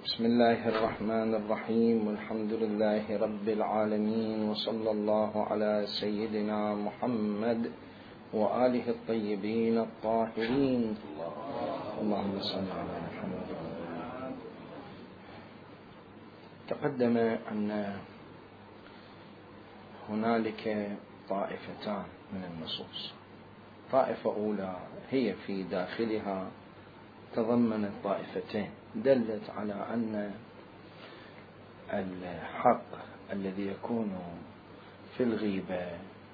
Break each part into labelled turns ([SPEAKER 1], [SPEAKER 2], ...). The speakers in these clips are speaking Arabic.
[SPEAKER 1] بسم الله الرحمن الرحيم، والحمد لله رب العالمين، وصلى الله على سيدنا محمد وآله الطيبين الطاهرين. اللهم صل على محمد. تقدم أن هنالك طائفتان من النصوص. طائفة أولى هي في داخلها تضمنت طائفتين دلت على أن الحق الذي يكون في الغيبة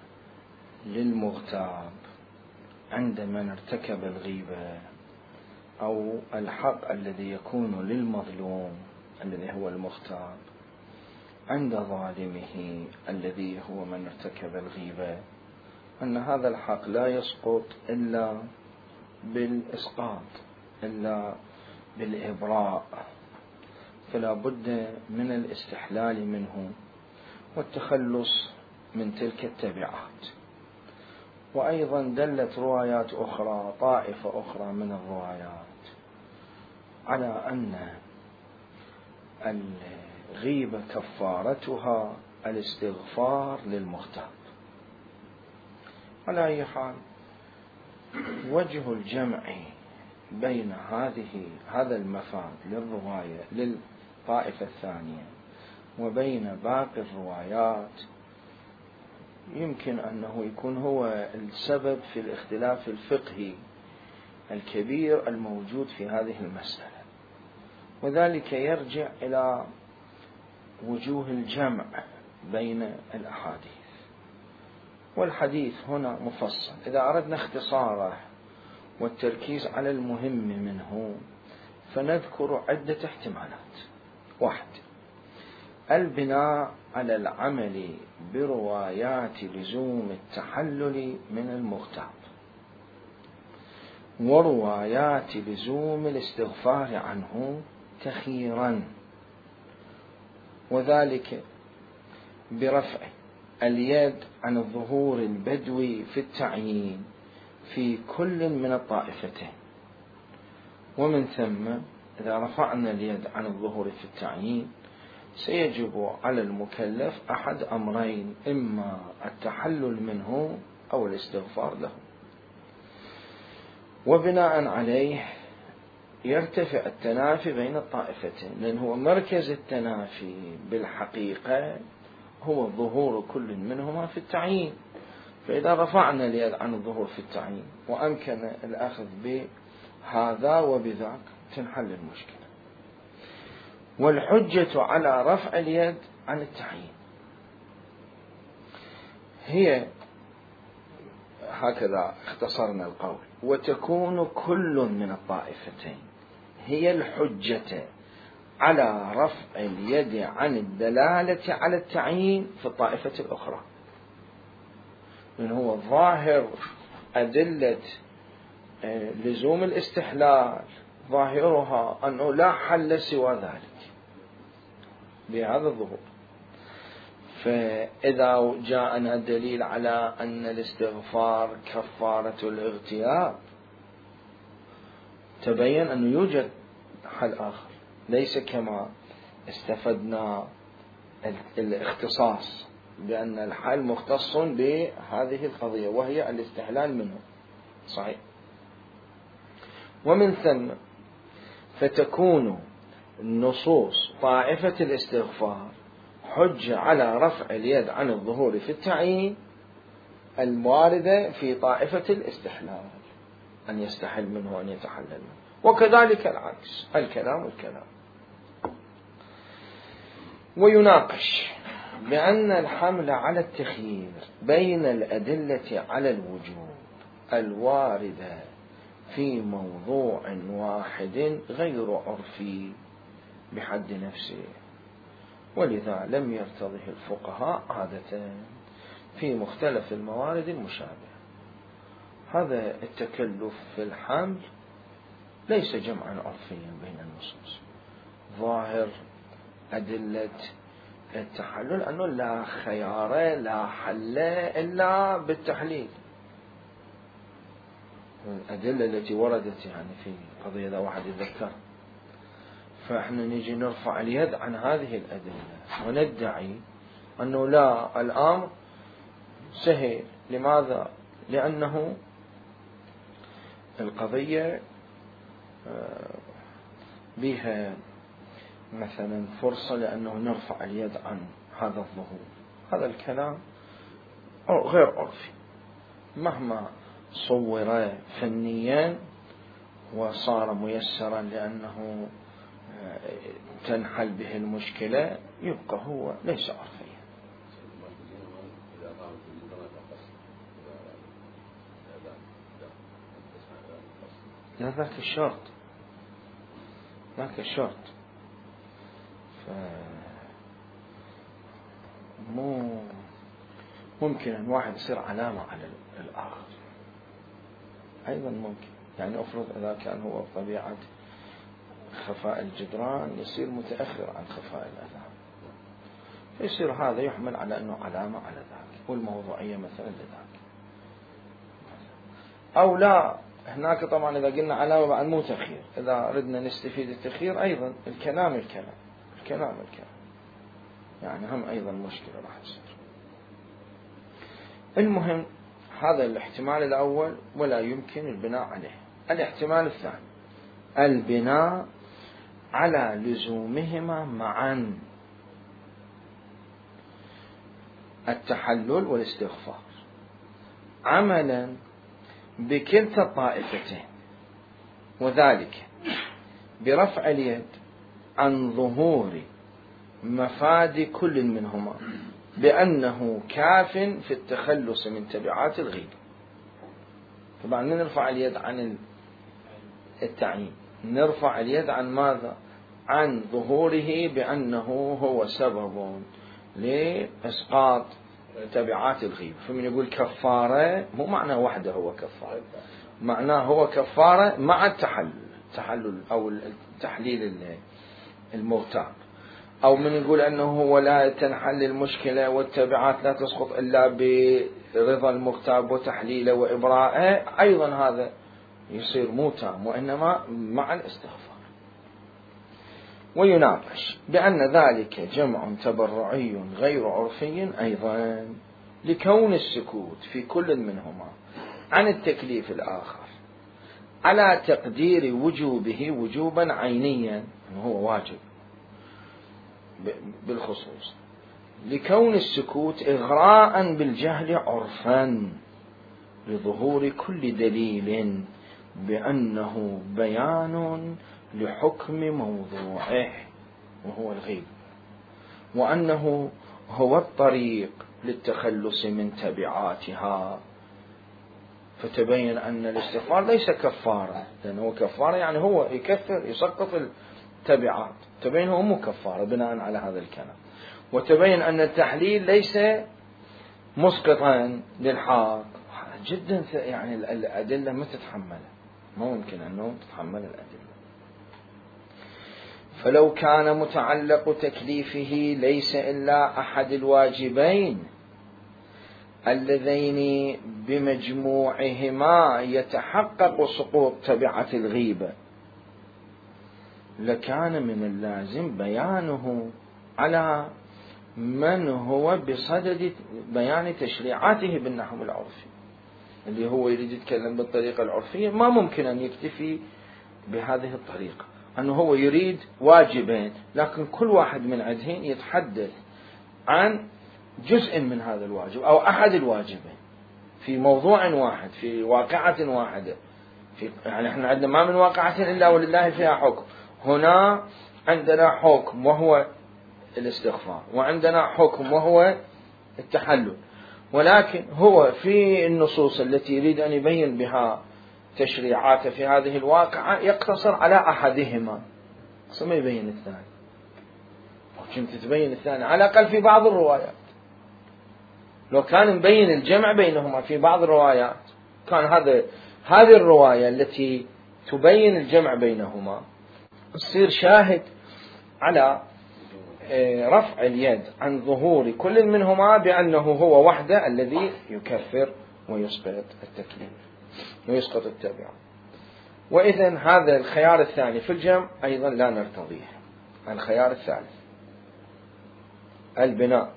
[SPEAKER 1] للمغتاب عند من ارتكب الغيبة، أو الحق الذي يكون للمظلوم الذي هو المغتاب عند ظالمه الذي هو من ارتكب الغيبة، أن هذا الحق لا يسقط إلا بالإسقاط، إلا بالإبراء، فلا بد من الاستحلال منه والتخلص من تلك التبعات. وأيضا دلت روايات أخرى، طائفة أخرى من الروايات، على أن الغيبة كفارتها الاستغفار للمغتاب. على أي حال، وجه الجمع بين هذا المفاد للرواية للطائفة الثانية وبين باقي الروايات يمكن أنه يكون هو السبب في الاختلاف الفقهي الكبير الموجود في هذه المسألة، وذلك يرجع إلى وجوه الجمع بين الأحاديث. والحديث هنا مفصل، إذا أردنا اختصاره والتركيز على المهم منه فنذكر عدة احتمالات. 1، البناء على العمل بروايات لزوم التحلل من المغتاب وروايات لزوم الاستغفار عنه تخييرا، وذلك برفع اليد عن الظهور البدوي في التعيين في كل من الطائفتين. ومن ثم إذا رفعنا اليد عن الظهور في التعيين سيجب على المكلف أحد أمرين، إما التحلل منه أو الاستغفار له. وبناء عليه يرتفع التنافي بين الطائفتين، لأن هو مركز التنافي بالحقيقة هو ظهور كل منهما في التعيين. فإذا رفعنا اليد عن الظهور في التعيين وأمكن الأخذ بهذا وبذاك تنحل المشكلة. والحجة على رفع اليد عن التعيين هي هكذا اختصرنا القول، وتكون كل من الطائفتين هي الحجة على رفع اليد عن الدلالة على التعيين في الطائفة الأخرى، من هو ظاهر أدلة لزوم الاستحلال ظاهرها أنه لا حل سوى ذلك بهذا الظهور. فإذا جاءنا دليل على أن الاستغفار كفارة الاغتياب تبين أنه يوجد حل آخر، ليس كما استفدنا الاختصاص بأن الحل مختص بهذه القضية وهي الاستحلال منه. صحيح. ومن ثم فتكون نصوص طائفة الاستغفار حجة على رفع اليد عن الظهور في التعيين الواردة في طائفة الاستحلال، أن يستحل منه وأن يتحلل منه، وكذلك العكس، الكلام والكلام. ويناقش بأن الحمل على التخيير بين الأدلة على الوجوب الواردة في موضوع واحد غير عرفي بحد نفسه، ولذا لم يرتضه الفقهاء عادة في مختلف الموارد المشابهة. هذا التكلف في الحمل ليس جمعا عرفيا بين النصوص. ظاهر أدلة التحلل أنه لا خيار لا حل إلا بالتحليل. الأدلة التي وردت يعني في قضية واحد يذكر فإحنا نجي نرفع اليد عن هذه الأدلة وندعي أنه لا، الأمر سهل. لماذا؟ لأنه القضية بها مثلا فرصة لأنه نرفع اليد عن هذا الظهور. هذا الكلام غير عرفي، مهما صور فنيا وصار ميسرا لأنه تنحل به المشكلة، يبقى هو ليس عرفيا. لا، ذاك الشرط، ذاك الشرط. مو ممكن أن واحد يصير علامة على الآخر، أيضا ممكن. يعني أفرض إذا كان هو بطبيعة خفاء الجدران يصير متأخر عن خفاء الأذهان، يصير هذا يحمل على أنه علامة على ذاك، والموضوعية مثلا لذاك. أو لا، هناك طبعا إذا قلنا علامة بعد مو تأخير، إذا ردنا نستفيد التأخير أيضا الكلام يعني هم أيضا مشكلة راح تصير. المهم هذا الاحتمال الأول ولا يمكن البناء عليه. الاحتمال الثاني البناء على لزومهما معا، التحلل والاستغفار، عملا بكلتا الطائفتين، وذلك برفع اليد عن ظهور مفاد كل منهما بأنه كاف في التخلص من تبعات الغيب. طبعا نرفع اليد عن التعيين، نرفع اليد عن ماذا؟ عن ظهوره بأنه هو سبب لإسقاط تبعات الغيب. فمن يقول كفارة مو معناه وحده هو كفارة، معناه هو كفارة مع التحلل أو التحليل المغتاب. أو من يقول أنه هو لا تنحل المشكلة والتبعات لا تسقط إلا برضا المغتاب وتحليله وإبراءه، أيضا هذا يصير مو تام، وإنما مع الاستغفار. ويناقش بأن ذلك جمع تبرعي غير عرفي أيضا، لكون السكوت في كل منهما عن التكليف الآخر على تقدير وجوبه وجوبا عينيا، هو واجب بالخصوص، لكون السكوت إغراء بالجهل عرفا لظهور كل دليل بأنه بيان لحكم موضوعه وهو الغيب، وأنه هو الطريق للتخلص من تبعاتها. فتبين أن الاستغفار ليس كفارة، لأنه كفارة يعني هو يكفر يسقط التبعات، تبين هو مو كفارة بناء على هذا الكلام. وتبين أن التحليل ليس مسقطا للحق جدا، يعني الأدلة ما تتحمل، ما ممكن أنه تتحمل الأدلة. فلو كان متعلق تكليفه ليس إلا أحد الواجبين اللذين بمجموعهما يتحقق سقوط تبعة الغيبة، لكان من اللازم بيانه على من هو بصدد بيان تشريعاته بالنحو العرفي، اللي هو يريد يتكلم بالطريقة العرفية. ما ممكن أن يكتفي بهذه الطريقة، أنه هو يريد واجبين، لكن كل واحد من عندهن يتحدث عن جزء من هذا الواجب أو أحد الواجبين في موضوع واحد، في واقعة واحدة. يعني احنا عندنا ما من واقعة إلا ولله فيها حكم. هنا عندنا حكم وهو الاستغفار، وعندنا حكم وهو التحلل، ولكن هو في النصوص التي يريد أن يبين بها تشريعات في هذه الواقعة يقتصر على أحدهما، ثم يبين الثاني. وكنت تبين الثاني على الأقل في بعض الروايات. لو كان مبين الجمع بينهما في بعض الروايات، كان هذه الرواية التي تبين الجمع بينهما تصير شاهد على رفع اليد عن ظهور كل منهما بأنه هو وحده الذي يكفر ويسقط التكليف ويسقط التبع. وإذن هذا الخيار الثاني في الجمع أيضا لا نرتضيه. الخيار الثالث البناء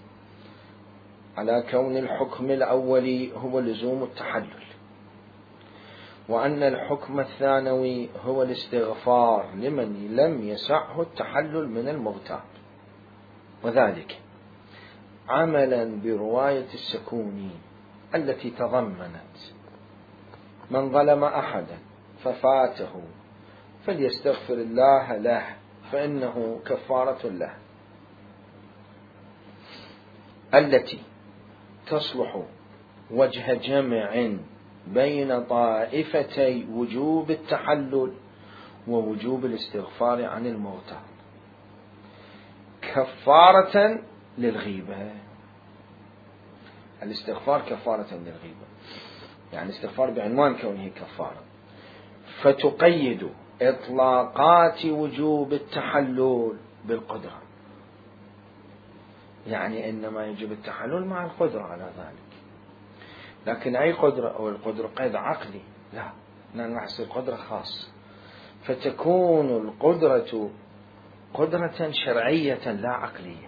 [SPEAKER 1] على كون الحكم الأولي هو لزوم التحلل، وأن الحكم الثانوي هو الاستغفار لمن لم يسعه التحلل من المغتاب، وذلك عملا برواية السكوني التي تضمنت من ظلم أحدا ففاته فليستغفر الله له فإنه كفارة له، التي تصلح وجه جمع بين طائفتي وجوب التحلل ووجوب الاستغفار عن المغتاب كفارة للغيبة. الاستغفار كفارة للغيبة، يعني استغفار بعنوان كونه كفارة، فتقيد إطلاقات وجوب التحلل بالقدرة، يعني إنما يجب التحلل مع القدرة على ذلك. لكن أي قدرة؟ أو القدرة قيد عقلي؟ لا، نحصل قدرة خاصة، فتكون القدرة قدرة شرعية لا عقلية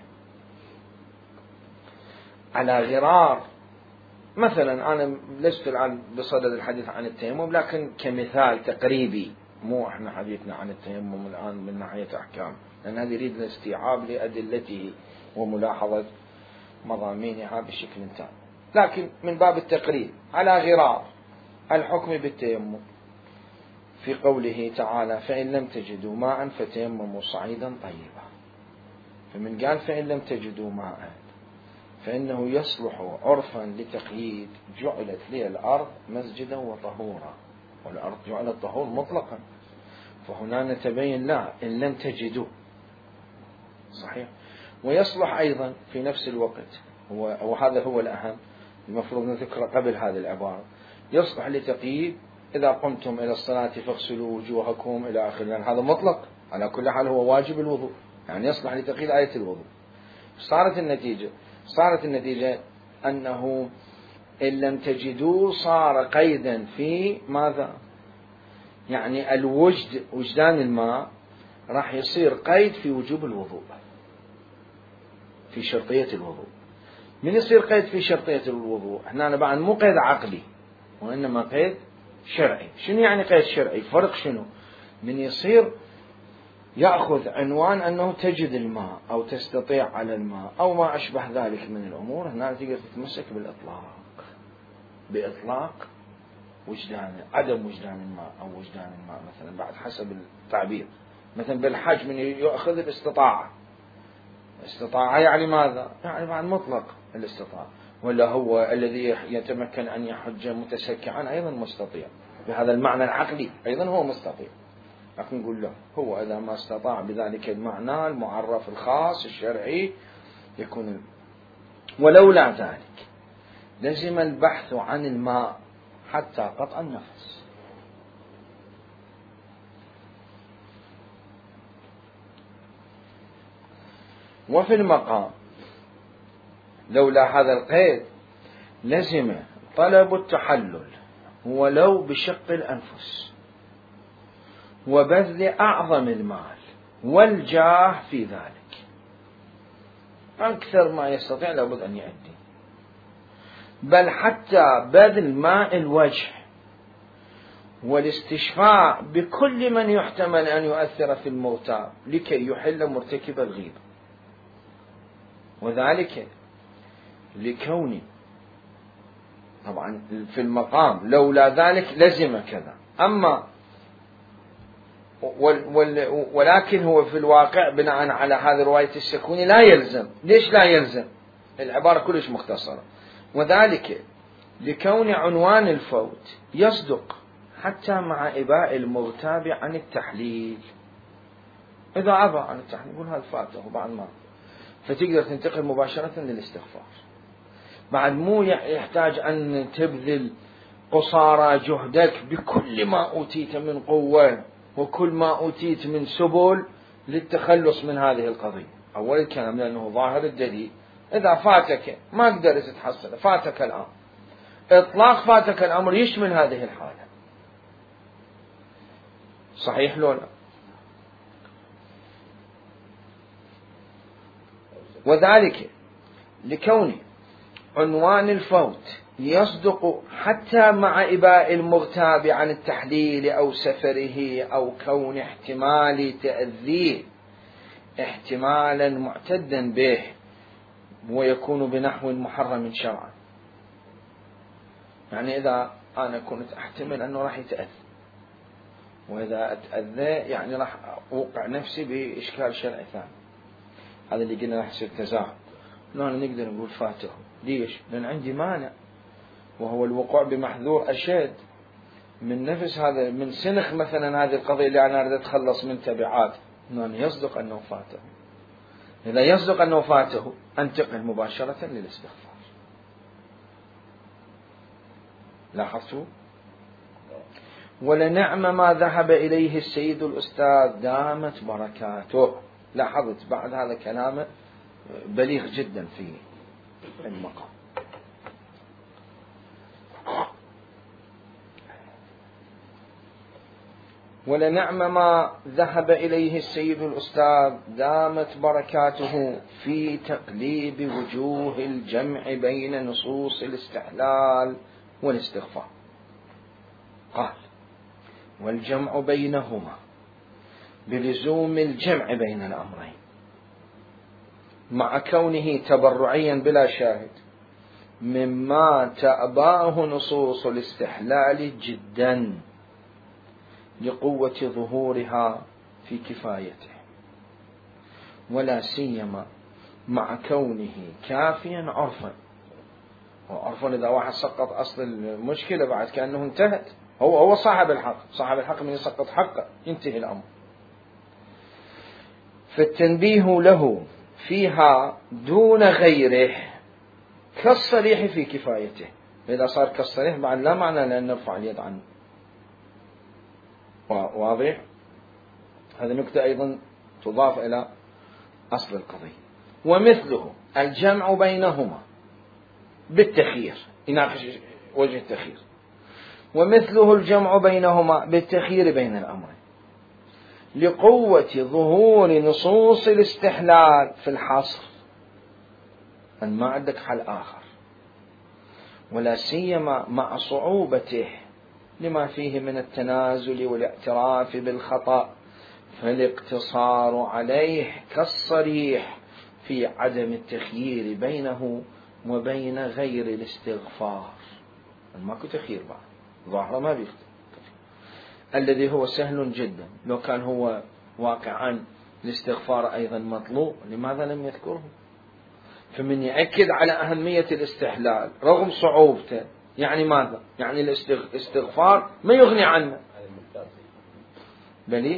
[SPEAKER 1] على غرار. مثلا أنا لست الآن بصدد الحديث عن التيمم، لكن كمثال تقريبي، مو احنا حديثنا عن التيمم الآن من ناحية أحكام، لأن هذا يريد الاستيعاب لأدلته وملاحظة مضامينها بشكل تام، لكن من باب التقريب على غرار الحكم بالتيمم في قوله تعالى فإن لم تجدوا ماء فتيمموا صعيدا طيبا. فمن قال فإن لم تجدوا ماء فإنه يصلح عرفا لتقييد جعلت لي الأرض مسجدا وطهورا، والأرض جعلت طهور مطلقا، فهنا نتبين لا إن لم تجدوا صحيح. ويصلح أيضا في نفس الوقت وهذا هو الأهم المفروض نذكره قبل هذه العبارة، يصلح لتقييد إذا قمتم إلى الصلاة فاغسلوا وجوهكم إلى آخره، يعني هذا مطلق على كل حال هو واجب الوضوء، يعني يصلح لتقييد آية الوضوء. صارت النتيجة أنه إن لم تجدوا صار قيدا في ماذا؟ يعني وجدان الماء راح يصير قيد في وجوب الوضوء، في شرطية الوضوء. من يصير قيد في شرطية الوضوء؟ هنا بعد مو قيد عقلي وإنما قيد شرعي. شنو يعني قيد شرعي؟ فرق شنو؟ من يصير يأخذ عنوان أنه تجد الماء أو تستطيع على الماء أو ما أشبه ذلك من الأمور، هنا تقدر تتمسك بإطلاق وجدان عدم وجدان الماء أو وجدان الماء، مثلا بعد حسب التعبير. مثلا بالحج من يأخذ الاستطاعة يعني ماذا؟ يعني بعد مطلق الاستطاعة، ولا هو الذي يتمكن أن يحج متسكعا أيضا مستطيع، بهذا المعنى العقلي أيضا هو مستطيع، لكن نقول له هو إذا ما استطاع بذلك المعنى المعرف الخاص الشرعي يكون. ولولا ذلك لزم البحث عن الماء حتى قطع النفس. وفي المقام لولا هذا القيد لزم طلب التحلل ولو بشق الأنفس وبذل أعظم المال والجاه في ذلك، أكثر ما يستطيع لابد أن يؤدي، بل حتى بذل ماء الوجه والاستشفاء بكل من يحتمل أن يؤثر في الموتى لكي يحل مرتكب الغيبة، وذلك لكون طبعا في المقام لولا ذلك لزم كذا. أما ولكن هو في الواقع بناء على هذه رواية السكوني لا يلزم. ليش لا يلزم؟ العبارة كلش مختصرة، وذلك لكون عنوان الفوت يصدق حتى مع إباء المغتاب عن التحليل. إذا أبى عن التحليل يقول هذا فاته بعد ما، فتقدر تنتقل مباشرة للاستغفار، بعد مو يحتاج أن تبذل قصارى جهدك بكل ما أوتيت من قوة وكل ما أوتيت من سبل للتخلص من هذه القضية. أول الكلام لأنه ظاهر الدليل إذا فاتك ما قدرت تحصل، فاتك الأمر، إطلاق فاتك الأمر يشمل هذه الحالة، صحيح لولا؟ وذلك لكون عنوان الفوت يصدق حتى مع إباء المغتاب عن التحليل أو سفره أو كون احتمال تأذيه احتمالا معتدا به ويكون بنحو محرم شرعا. يعني إذا أنا كنت أحتمل أنه راح يتأذى، وإذا أتأذى يعني راح أوقع نفسي بإشكال شرعي ثاني، هذا اللي قلنا راح يصير تزاحم. لا نقدر نقول فاته. ليش؟ لأن عندي مانع، وهو الوقوع بمحذور أشد من نفس هذا، من سنخ مثلا هذه القضية اللي أنا أريد أتخلص من تبعات. يصدق أنه فاته. إذا يصدق أنه فاته أنتقل مباشرة للاستغفار. لاحظتوا؟ ولنعم ما ذهب إليه السيد الأستاذ دامت بركاته. لاحظت بعد هذا كلامه بليغ جدا في المقام. ولنعم ما ذهب إليه السيد الأستاذ دامت بركاته في تقليب وجوه الجمع بين نصوص الاستحلال والاستغفار. قال: والجمع بينهما بلزوم الجمع بين الأمرين مع كونه تبرعيا بلا شاهد مما تأباه نصوص الاستحلال جدا لقوة ظهورها في كفايته، ولا سيما مع كونه كافيا عرفا. وعرفا إذا واحد سقط أصل المشكلة بعد كأنه انتهت، هو صاحب الحق. صاحب الحق من يسقط حقه ينتهي الأمر. فالتنبيه له فيها دون غيره كالصريح في كفايته. إذا صار كالصريح بعد لا معنى لأن نرفع اليد عنه. واضح؟ هذه نكتة أيضا تضاف إلى أصل القضية. ومثله الجمع بينهما بالتخيير، يناقش وجه التخيير. ومثله الجمع بينهما بالتخيير بين الأمرين لقوة ظهور نصوص الاستحلال في الحصر، أن ما عندك حل آخر، ولا سيما مع صعوبته لما فيه من التنازل والاعتراف بالخطأ، فالاقتصار عليه كالصريح في عدم التخيير بينه وبين غير الاستغفار. ماكو تخيير بعد، ظاهره ما بيختلف، الذي هو سهل جدا. لو كان هو واقعا الاستغفار أيضا مطلوب، لماذا لم يذكره؟ فمن يأكد على أهمية الاستحلال رغم صعوبته، يعني ماذا؟ يعني الاستغفار ما يغني عنه. بلي؟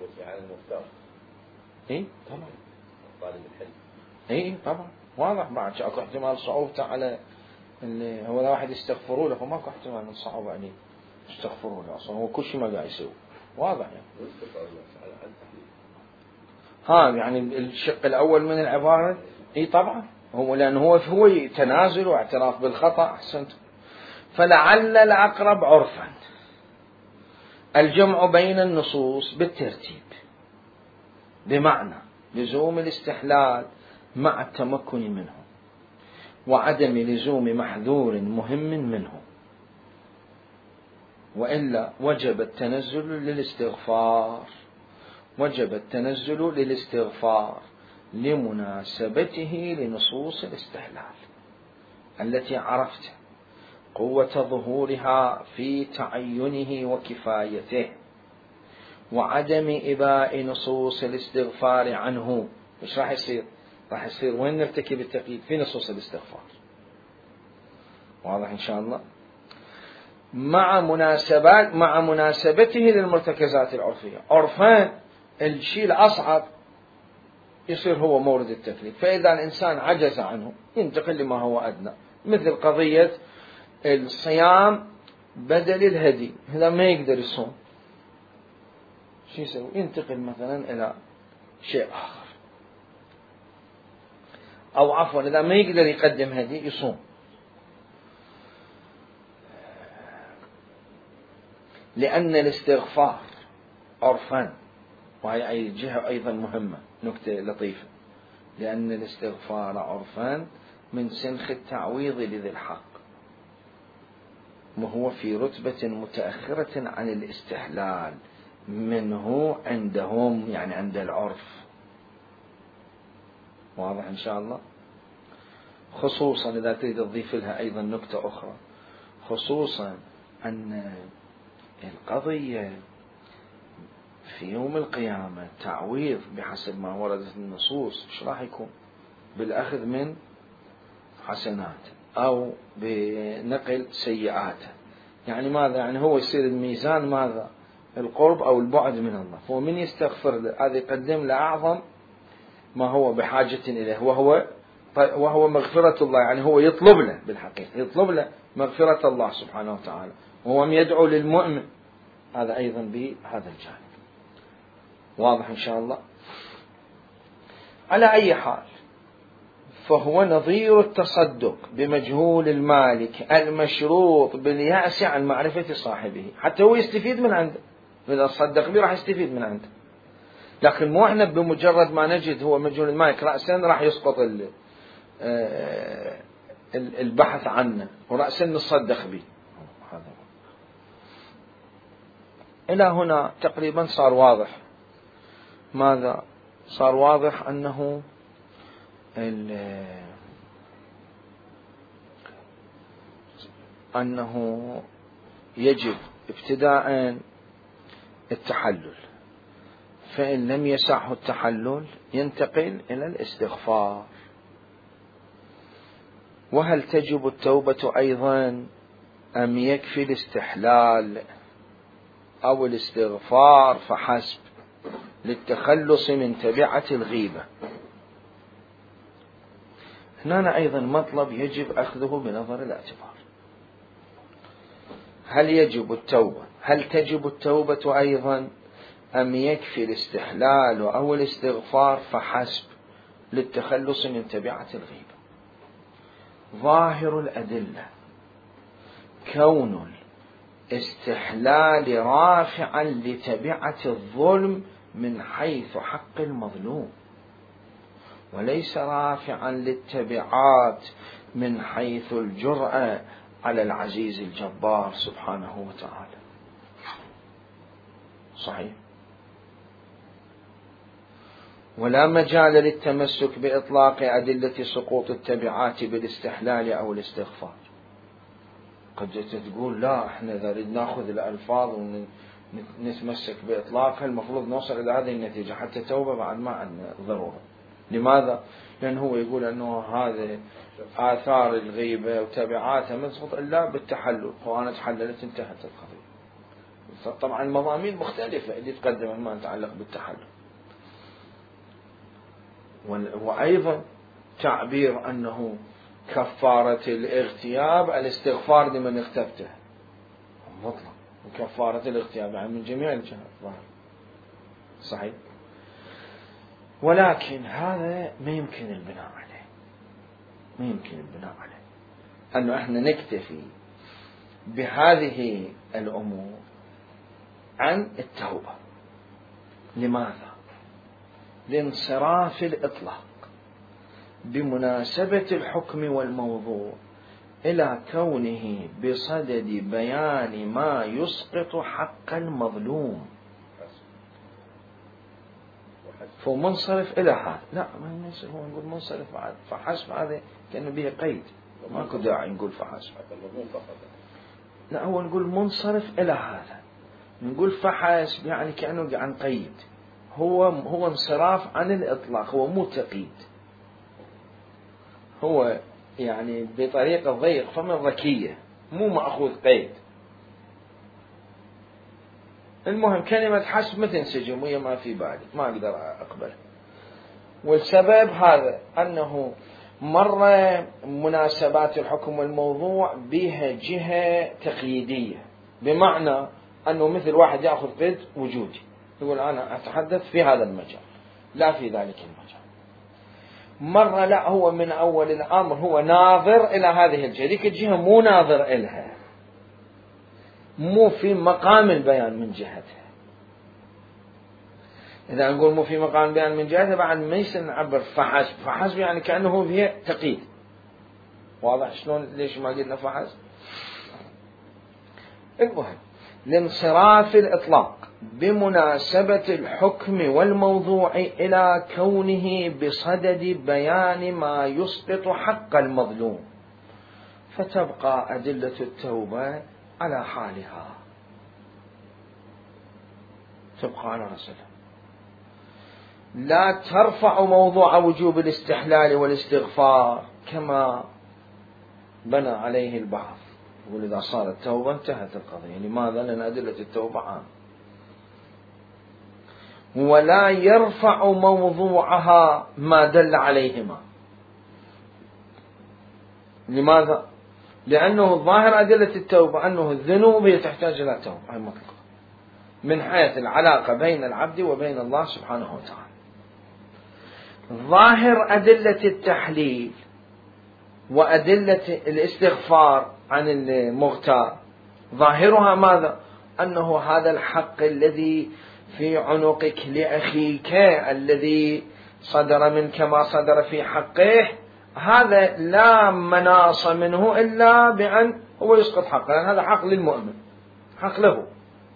[SPEAKER 1] إيه طبعا. إيه طبعا واضح. بعد أكو احتمال صعوبته على اللي هو واحد يستغفروا له، فماكو احتمال من صعوبة عليه يستغفروا له. أصلا هو كل شيء ما قاعد يسوي واضح يعني. يعني الشق الأول من العبارة إيه طبعا هو، لأنه هو تنازل واعتراف بالخطأ. أحسنت. فلعل الأقرب عرفا الجمع بين النصوص بالترتيب، بمعنى لزوم الاستحلال مع التمكن منه وعدم لزوم محذور مهم منه، وإلا وجب التنزل للاستغفار لمناسبته لنصوص الاستحلال التي عرفت قوة ظهورها في تعينه وكفايته، وعدم إباء نصوص الاستغفار عنه. مش راح يصير؟ راح يصير وين نرتكب التقييد؟ في نصوص الاستغفار. واضح إن شاء الله. مع مناسبته للمرتكزات العرفية. عرفان الشيء الأصعب يصير هو مورد التكليف، فإذا الإنسان عجز عنه ينتقل لما هو أدنى، مثل قضية الصيام بدل الهدي. إذا ما يقدر يصوم شو يسوي؟ ينتقل مثلا إلى شيء آخر. أو عفوا إذا ما يقدر يقدم هدي يصوم. لأن الاستغفار عرفان، وهي أي جهة أيضا مهمة، نكتة لطيفة، لأن الاستغفار عرفا من سنخ التعويض لذي الحق، وهو في رتبة متأخرة عن الاستحلال منه عندهم، يعني عند العرف. واضح إن شاء الله؟ خصوصا إذا تريد تضيف لها أيضا نكتة أخرى، خصوصا أن القضية في يوم القيامة تعويض بحسب ما وردت النصوص، إيش راح يكون؟ بالأخذ من حسنات أو بنقل سيئات. يعني ماذا؟ يعني هو يصير الميزان ماذا؟ القرب أو البعد من الله. هو من يستغفر له هذا يقدم له أعظم ما هو بحاجة إليه، وهو مغفرة الله. يعني هو يطلب له بالحقيقة، يطلب له مغفرة الله سبحانه وتعالى، وهو يدعو للمؤمن. هذا أيضا بهذا الجانب. واضح إن شاء الله؟ على أي حال، فهو نظير التصدق بمجهول المالك المشروط باليأس عن معرفة صاحبه، حتى هو يستفيد من عنده. إذا صدق به راح يستفيد من عنده، لكن مو احنا بمجرد ما نجد هو مجهول المالك رأسا راح يسقط البحث عنه ورأسا نصدق به. إلى هنا تقريبا صار واضح. ماذا صار واضح؟ أنه يجب ابتداء التحلل، فإن لم يسعه التحلل ينتقل إلى الاستغفار. وهل تجب التوبة أيضا أم يكفي الاستحلال أو الاستغفار فحسب للتخلص من تبعة الغيبة؟ هنا أيضا مطلب يجب أخذه بنظر الاعتبار. هل يجب التوبة؟ هل تجب التوبة أيضا أم يكفي الاستحلال أو الاستغفار فحسب للتخلص من تبعة الغيبة؟ ظاهر الأدلة كون الاستحلال رافعا لتبعة الظلم من حيث حق المظلوم، وليس رافعا للتبعات من حيث الجرأة على العزيز الجبار سبحانه وتعالى. صحيح. ولا مجال للتمسك بإطلاق أدلة سقوط التبعات بالاستحلال أو الاستغفار. قد تقول لا احنا إذا نريد ناخذ الألفاظ ونتمسك بإطلاقها المفروض نوصل إلى هذه النتيجة حتى توبة بعد ما عندنا ضرورة. لماذا؟ لأنه هو يقول أنه هذا آثار الغيبة وتبعاتها ما تسقط إلا بالتحلل، وأنا تحللت انتهت القضية. طبعا مضامين مختلفة اللي تقدم ما يتعلق بالتحلل. وأيضا تعبير أنه كفارة الاغتياب الاستغفار لمن اغتبته مطلق، وكفارة الاغتياب يعني من جميع الجهات. صحيح. ولكن هذا ما يمكن البناء عليه، ما يمكن البناء عليه أنه احنا نكتفي بهذه الأمور عن التوبة. لماذا؟ لانصراف الإطلاق بمناسبة الحكم والموضوع إلى كونه بصدد بيان ما يسقط حق المظلوم، فمنصرف إلى هذا. لا ما يصير هو نقول منصرف فحسب، هذا كأنه به قيد، ماكو داعي نقول فحسب. لا هو نقول منصرف إلى هذا، نقول فحسب يعني كأنه عن قيد، هو انصراف عن الإطلاق، هو مو تقييد، هو يعني بطريقة ضيق فمن ذكية، مو مأخوذ قيد. المهم كلمة حسب ما تنسجم وهي ما في بالي، ما أقدر أقبل. والسبب هذا أنه مرة مناسبات الحكم والموضوع بها جهة تقييدية، بمعنى أنه مثل واحد يأخذ قيد وجودي يقول أنا أتحدث في هذا المجال لا في ذلك المجال. مرة لا، هو من أول الأمر هو ناظر إلى هذه الجهة، ذيك الجهة مو ناظر إلها، مو في مقام البيان من جهتها. إذا نقول مو في مقام بيان من جهته بعد ما يصير نعبر فحسب. فحسب يعني كأنه فيه تقييد. واضح شلون؟ ليش ما قلنا فحسب؟ المهم لانصراف الإطلاق بمناسبة الحكم والموضوع إلى كونه بصدد بيان ما يسقط حق المظلوم، فتبقى أدلة التوبة على حالها، تبقى على رسلها، لا ترفع موضوع وجوب الاستحلال والاستغفار كما بنى عليه البعض. يقول إذا صارت توبة انتهت القضية. لماذا؟ لأن أدلة التوبة عام. ولا يرفع موضوعها ما دل عليهما. لماذا؟ لأنه ظاهر أدلة التوبة أنه الذنوب تحتاج إلى توبة، هي مطلقة من حيث العلاقة بين العبد وبين الله سبحانه وتعالى. ظاهر أدلة التحليل وأدلة الاستغفار عن المغتاب ظاهرها ماذا؟ أنه هذا الحق الذي في عنقك لأخيك الذي صدر منك ما صدر في حقه، هذا لا مناص منه إلا بأن هو يسقط حقه، لأن هذا حق للمؤمن، حق له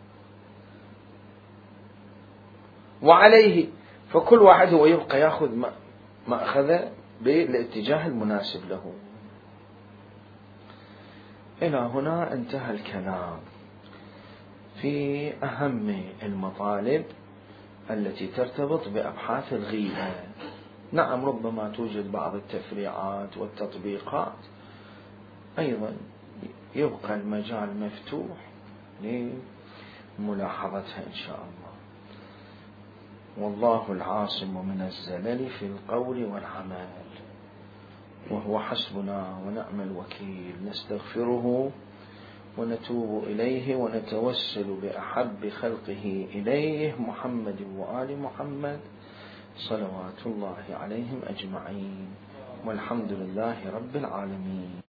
[SPEAKER 1] وعليه، فكل واحد هو يبقى يأخذ ما أخذ بالاتجاه المناسب له. إلى هنا انتهى الكلام في أهم المطالب التي ترتبط بأبحاث الغيبة. نعم ربما توجد بعض التفريعات والتطبيقات، أيضا يبقى المجال مفتوح لملاحظتها إن شاء الله. والله العاصم من الزلل في القول والعمل، وهو حسبنا ونعم الوكيل. نستغفره ونتوب إليه ونتوسل بأحب خلقه إليه محمد وآل محمد صلوات الله عليهم أجمعين، والحمد لله رب العالمين.